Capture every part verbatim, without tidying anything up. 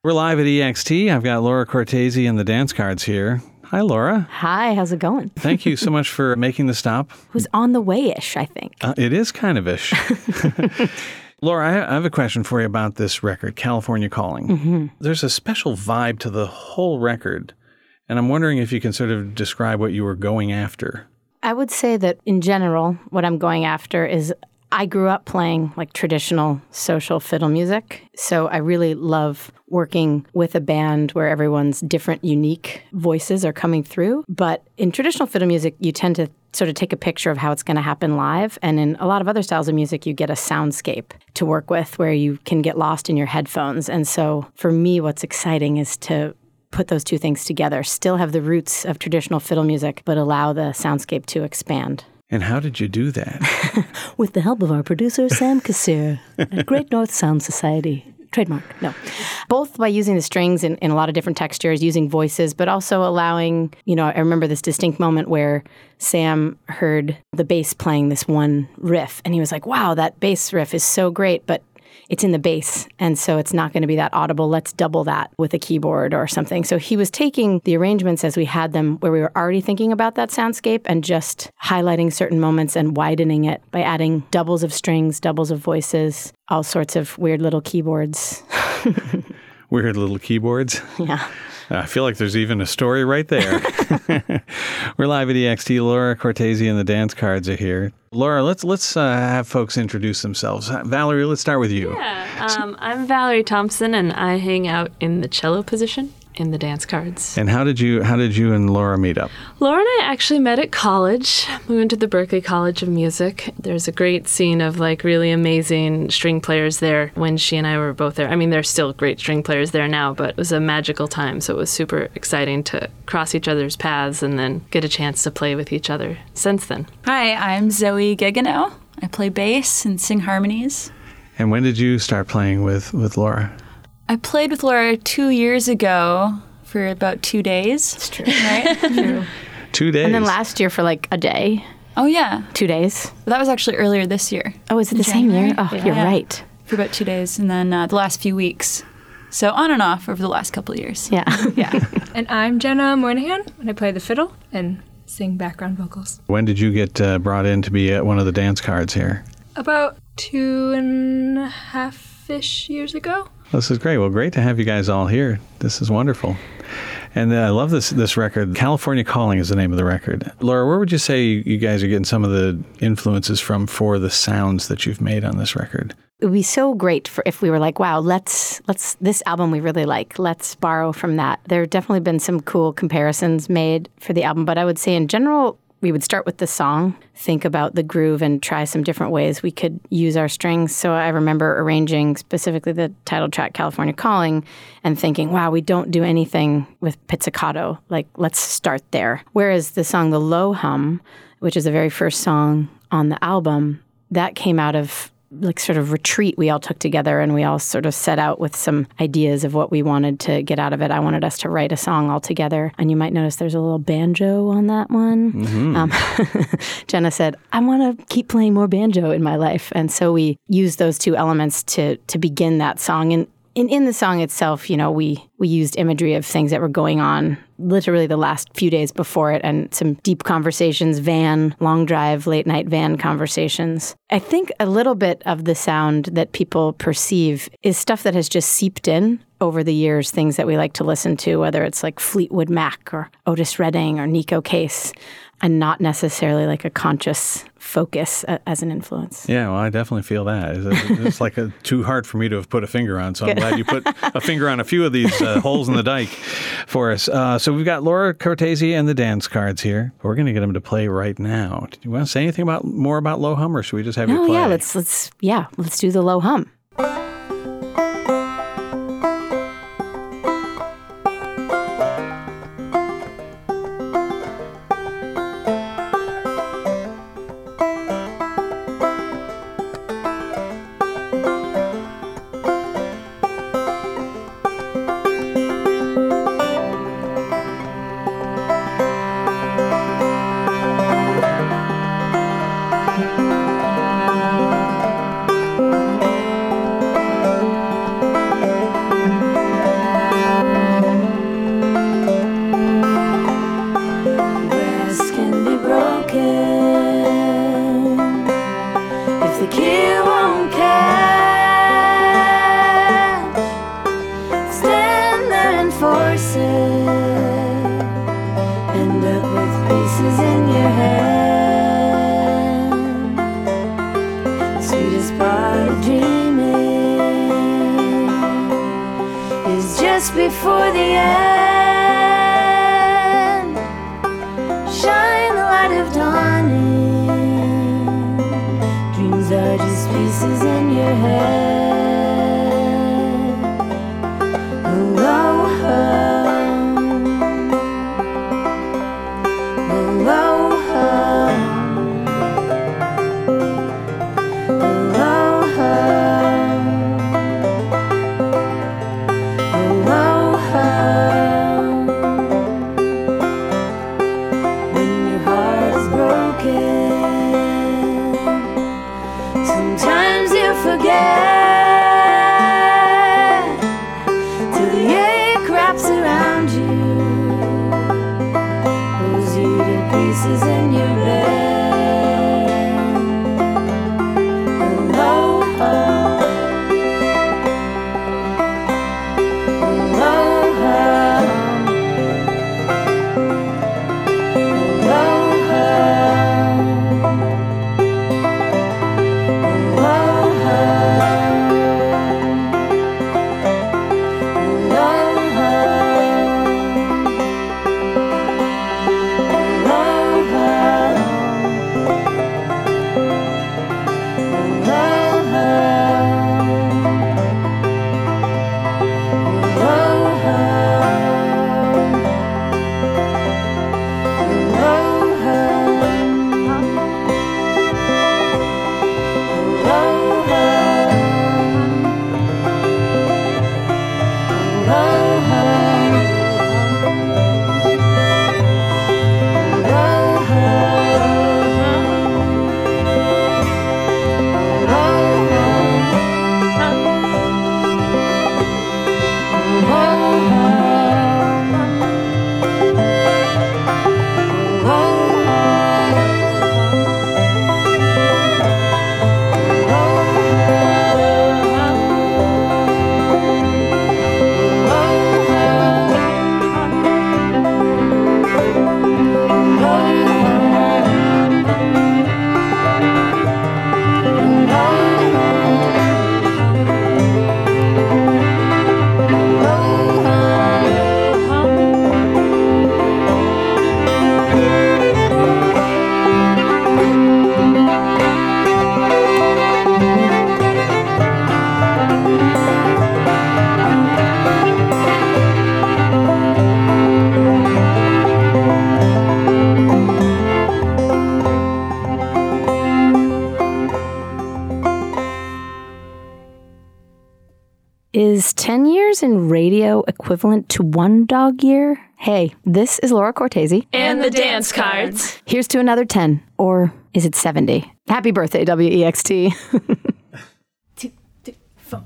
We're live at E X T. I've got Laura Cortese and the Dance Cards here. Hi, Laura. Hi, how's it going? Thank you so much for making the stop. It was on the way-ish, I think. Uh, it is kind of ish. Laura, I have a question for you about this record, California Calling. Mm-hmm. There's a special vibe to the whole record, and I'm wondering if you can sort of describe what you were going after. I would say that in general, what I'm going after is I grew up playing like traditional social fiddle music, so I really love working with a band where everyone's different, unique voices are coming through. But in traditional fiddle music, you tend to sort of take a picture of how it's going to happen live. And in a lot of other styles of music, you get a soundscape to work with where you can get lost in your headphones. And so for me, what's exciting is to put those two things together, still have the roots of traditional fiddle music, but allow the soundscape to expand. And how did you do that? With the help of our producer, Sam Kassir, at Great North Sound Society. Trademark, no. Both by using the strings in, in a lot of different textures, using voices, but also allowing, you know, I remember this distinct moment where Sam heard the bass playing this one riff, and he was like, wow, that bass riff is so great, but it's in the bass, and so it's not going to be that audible. Let's double that with a keyboard or something. So he was taking the arrangements as we had them where we were already thinking about that soundscape and just highlighting certain moments and widening it by adding doubles of strings, doubles of voices, all sorts of weird little keyboards. Weird little keyboards? Yeah. I feel like there's even a story right there. We're live at E X T. Laura Cortese and the Dance Cards are here. Laura, let's let's uh, have folks introduce themselves. Valerie, let's start with you. Yeah, um, I'm Valerie Thompson, and I hang out in the cello position in the Dance Cards. And how did you how did you and Laura meet up? Laura and I actually met at college. We went to the Berklee College of Music. There's a great scene of like really amazing string players there when she and I were both there. I mean, there's still great string players there now, but it was a magical time. So it was super exciting to cross each other's paths and then get a chance to play with each other since then. Hi, I'm Zoe Gigano. I play bass and sing harmonies. And when did you start playing with, with Laura? I played with Laura two years ago for about two days. It's true. Right? True. Two days. And then last year for like a day. Oh, yeah. Two days. That was actually earlier this year. Oh, is it In the same January. year? Oh, Yeah. you're Yeah. right. For about two days, and then uh, the last few weeks. So on and off over the last couple of years. Yeah. Yeah. And I'm Jenna Moynihan, and I play the fiddle and sing background vocals. When did you get uh, brought in to be at one of the Dance Cards here? About two and a half-ish years ago. This is great. Well, great to have you guys all here. This is wonderful. And uh, I love this this record. California Calling is the name of the record. Laura, where would you say you guys are getting some of the influences from for the sounds that you've made on this record? It would be so great for if we were like, wow, let's, let's, this album we really like, let's borrow from that. There have definitely been some cool comparisons made for the album, but I would say in general, we would start with the song, think about the groove, and try some different ways we could use our strings. So I remember arranging specifically the title track, California Calling, and thinking, wow, we don't do anything with pizzicato. Like, let's start there. Whereas the song The Low Hum, which is the very first song on the album, that came out of like sort of retreat we all took together, and we all sort of set out with some ideas of what we wanted to get out of it. I wanted us to write a song all together, and you might notice there's a little banjo on that one. Mm-hmm. Um, Jenna said, I want to keep playing more banjo in my life, and so we used those two elements to to begin that song. And in, in the song itself, you know, we we used imagery of things that were going on literally the last few days before it, and some deep conversations, van, long drive, late night van conversations. I think a little bit of the sound that people perceive is stuff that has just seeped in over the years, things that we like to listen to, whether it's like Fleetwood Mac or Otis Redding or Nico Case, and not necessarily like a conscious focus uh, as an influence. Yeah, well, I definitely feel that. It's, it's like a, too hard for me to have put a finger on, so I'm glad you put a finger on a few of these uh, holes in the dike for us. Uh, so we've got Laura Cortese and the Dance Cards here. We're going to get them to play right now. Do you want to say anything about more about Low Hum, or should we just have no, you play? yeah, let's let's yeah, let's do the Low Hum. horses, end up with pieces in your hand. The sweetest part of dreaming is just before the end. Shine the light of dawning. Dreams are just pieces in your head. Sometimes you forget till the ache wraps around you, pulls you to pieces in your bed. Aloha, aloha, aloha. Is ten years in radio equivalent to one dog year? Hey, this is Laura Cortese. And the dance cards. Here's to another ten. Or is it seventy? Happy birthday, W E X T. Two, three, four.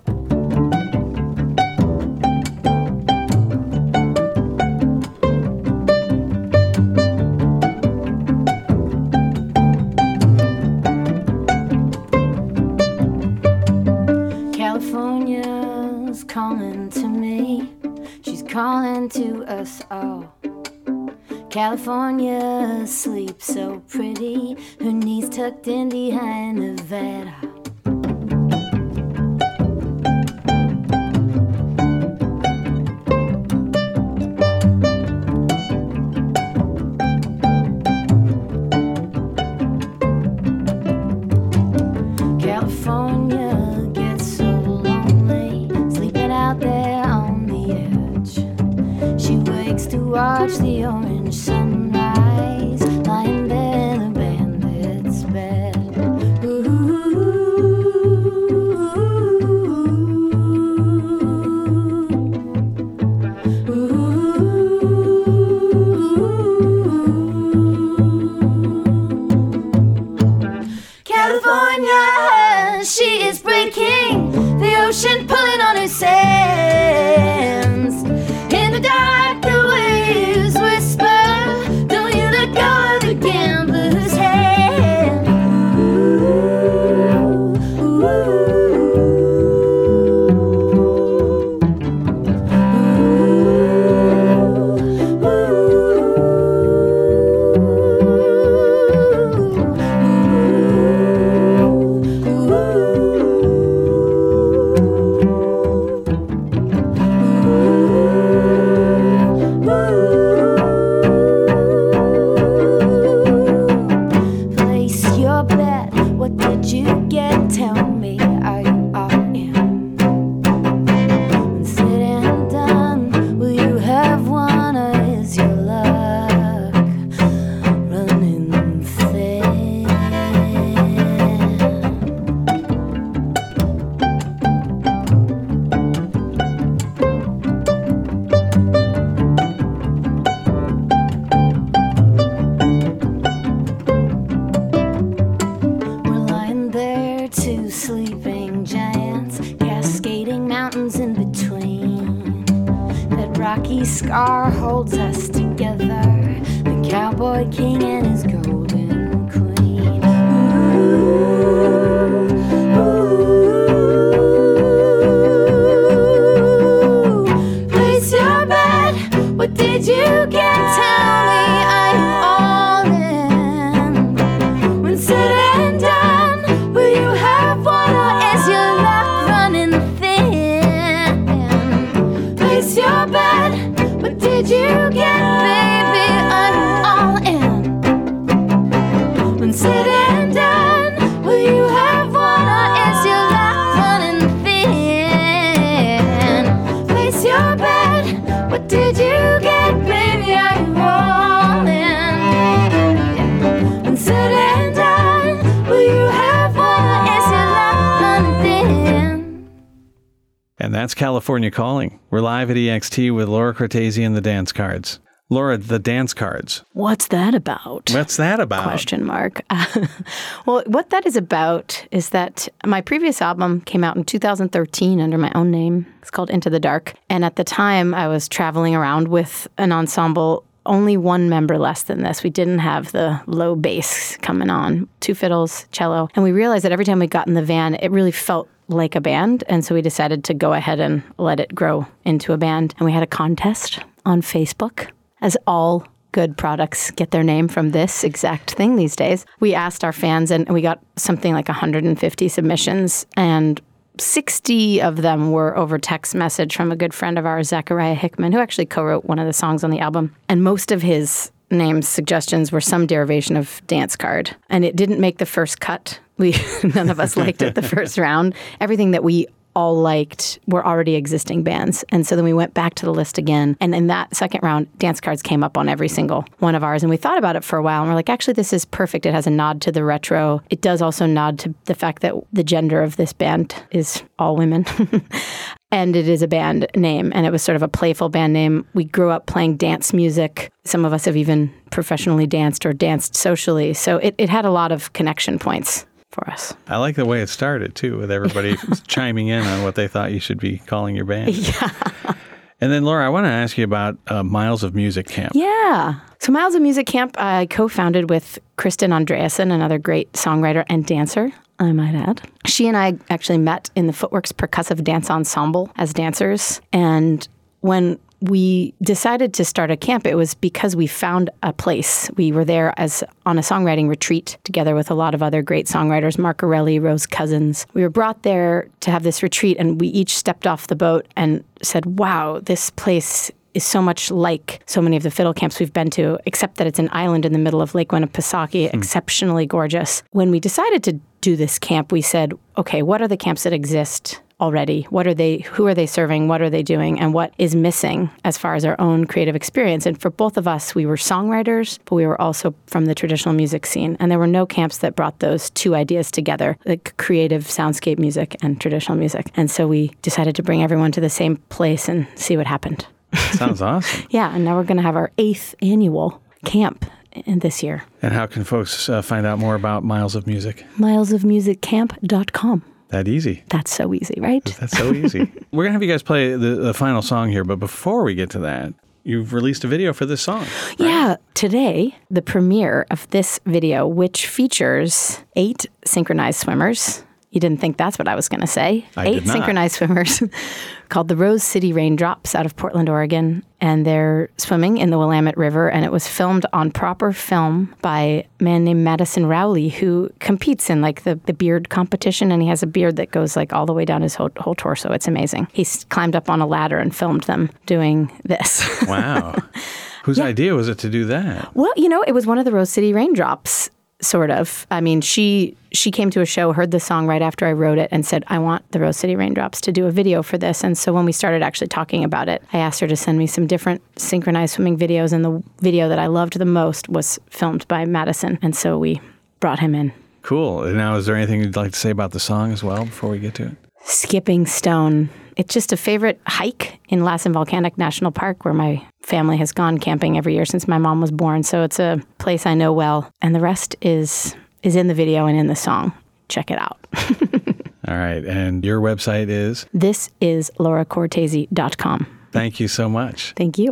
California's calling to me. She's calling to us all. California sleeps so pretty, her knees tucked in behind Nevada. California gets so lonely, sleeping out there on the edge. She wakes to watch the orange sunrise, lying there in a bandit's bed. Ooh. California, she is breaking, the ocean pulling on her sands. In the dark, the waves whisper, rocky scar holds us together. The cowboy king and his golden queen. Ooh, ooh. Place your bet. What did you get? Tell me I'm all in. When said and done, will you have one or is your luck running thin? Place your bet. What did you get, baby? I'm all in. When said and done, will you have one or is your luck running thin? Place your bet. What did you get, baby? I'm all in. When said and done, will you have one or is your luck running thin? And that's California Calling. We're live at E X T with Laura Cortese and the Dance Cards. Laura, the Dance Cards. What's that about? What's that about? Question mark. Well, what that is about is that my previous album came out in two thousand thirteen under my own name. It's called Into the Dark. And at the time, I was traveling around with an ensemble, only one member less than this. We didn't have the low bass coming on, two fiddles, cello. And we realized that every time we got in the van, it really felt like a band. And so we decided to go ahead and let it grow into a band. And we had a contest on Facebook, as all good products get their name from this exact thing these days. We asked our fans, and we got something like one hundred fifty submissions, and sixty of them were over text message from a good friend of ours, Zachariah Hickman, who actually co-wrote one of the songs on the album. And most of his name suggestions were some derivation of Dance Card. And it didn't make the first cut. We none of us liked it the first round. Everything that we all liked were already existing bands. And so then we went back to the list again. And in that second round, Dance Cards came up on every single one of ours. And we thought about it for a while. And we're like, actually, this is perfect. It has a nod to the retro. It does also nod to the fact that the gender of this band is all women. And it is a band name. And it was sort of a playful band name. We grew up playing dance music. Some of us have even professionally danced or danced socially. So it, it had a lot of connection points for us. I like the way it started, too, with everybody chiming in on what they thought you should be calling your band. Yeah. And then, Laura, I want to ask you about uh, Miles of Music Camp. Yeah. So Miles of Music Camp, I co-founded with Kristen Andreasen, another great songwriter and dancer, I might add. She and I actually met in the Footworks Percussive Dance Ensemble as dancers. And when we decided to start a camp, it was because we found a place. We were there as on a songwriting retreat together with a lot of other great songwriters, Mark Orelli, Rose Cousins. We were brought there to have this retreat, and we each stepped off the boat and said, wow, this place is so much like so many of the fiddle camps we've been to, except that it's an island in the middle of Lake Winnipesaukee, mm. exceptionally gorgeous. When we decided to do this camp, we said, okay, what are the camps that exist already? What are they, who are they serving? What are they doing? And what is missing as far as our own creative experience? And for both of us, we were songwriters, but we were also from the traditional music scene. And there were no camps that brought those two ideas together, like creative soundscape music and traditional music. And so we decided to bring everyone to the same place and see what happened. Sounds awesome. Yeah, and now we're going to have our eighth annual camp in this year. And how can folks uh, find out more about Miles of Music? miles of music camp dot com. That easy. That's so easy, right? That's so easy. We're going to have you guys play the, the final song here, but before we get to that, you've released a video for this song. Right? Yeah. Today, the premiere of this video, which features eight synchronized swimmers. You didn't think that's what I was going to say. I Eight did not. synchronized swimmers called the Rose City Raindrops out of Portland, Oregon. And they're swimming in the Willamette River. And it was filmed on proper film by a man named Madison Rowley, who competes in like the, the beard competition. And he has a beard that goes like all the way down his whole, whole torso. It's amazing. He's climbed up on a ladder and filmed them doing this. Wow. Whose yeah. idea was it to do that? Well, you know, it was one of the Rose City Raindrops. Sort of. I mean, she she came to a show, heard the song right after I wrote it, and said, I want the Rose City Raindrops to do a video for this. And so when we started actually talking about it, I asked her to send me some different synchronized swimming videos, and the video that I loved the most was filmed by Madison. And so we brought him in. Cool. And now, is there anything you'd like to say about the song as well before we get to it? Skipping Stone. It's just a favorite hike in Lassen Volcanic National Park, where my family has gone camping every year since my mom was born. So it's a place I know well. And the rest is is in the video and in the song. Check it out. All right. And your website is? This is laura cortese dot com. Thank you so much. Thank you.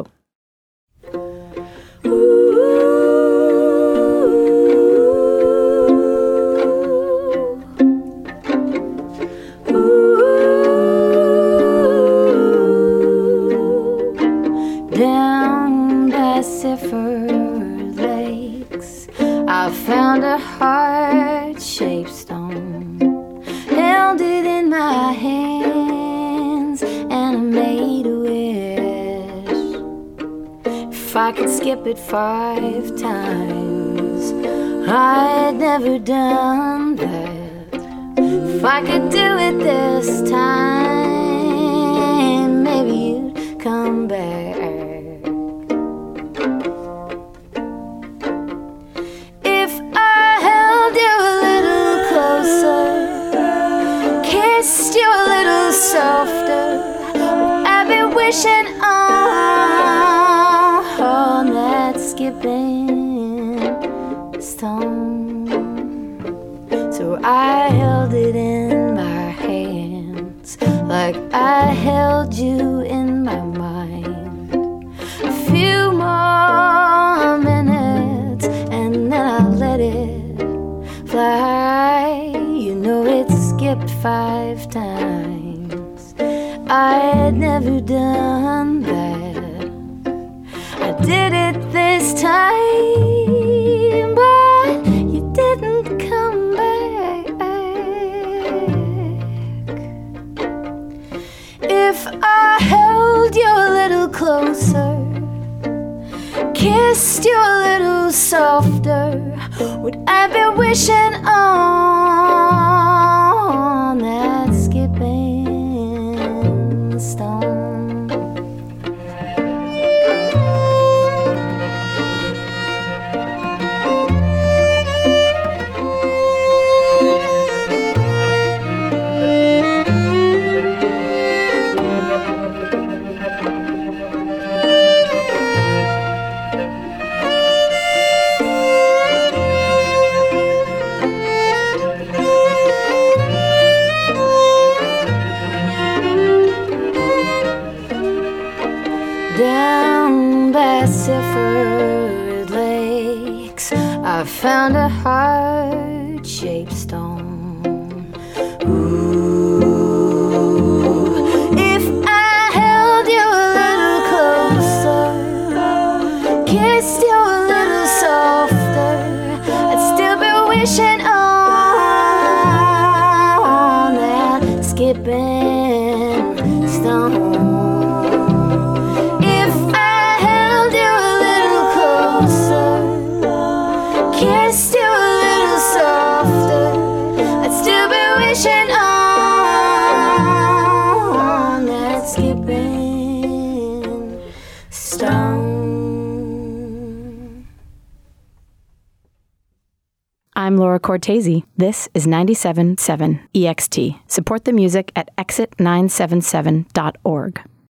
Down by Sifford Lakes, I found a heart-shaped stone, held it in my hands, and I made a wish. If I could skip it five times, I'd never done that. If I could do it this time, maybe you'd come back. If I held you a little closer, kissed you a little softer, I've been wishing on that skipping stone. So I held it in my hands like I held you in my mind. A few more minutes and then I let it fly. You know it skipped five times. I had never done that. I did it this time, but you didn't come back. If I held you a little closer, kissed you a little softer, would I be wishing on that skipping stone? Down by Sifford Lakes, I found a heart-shaped stone. Ooh, if I held you a little closer, kissed you a little softer, I'd still be wishing on that skipping stone. Kissed you a little softer, I'd still be wishing on that skipping stone. I'm Laura Cortese. This is ninety-seven point seven E X T. Support the music at exit nine seven seven dot org.